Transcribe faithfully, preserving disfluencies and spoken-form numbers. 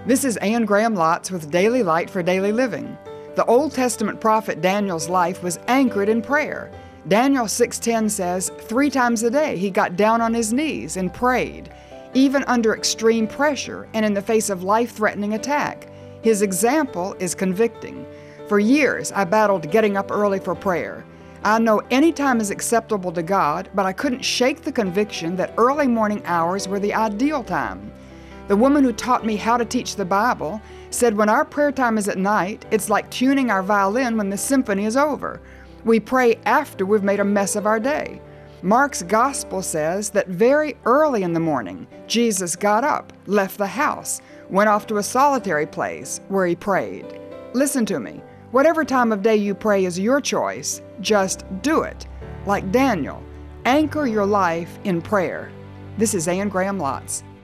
This is Anne Graham Lotz with Daily Light for Daily Living. The Old Testament prophet Daniel's life was anchored in prayer. Daniel six ten says, three times a day he got down on his knees and prayed, even under extreme pressure and in the face of life-threatening attack. His example is convicting. For years, I battled getting up early for prayer. I know any time is acceptable to God, but I couldn't shake the conviction that early morning hours were the ideal time. The woman who taught me how to teach the Bible said when our prayer time is at night, it's like tuning our violin when the symphony is over. We pray after we've made a mess of our day. Mark's gospel says that very early in the morning, Jesus got up, left the house, went off to a solitary place where he prayed. Listen to me. Whatever time of day you pray is your choice. Just do it. Like Daniel, anchor your life in prayer. This is Anne Graham Lotz.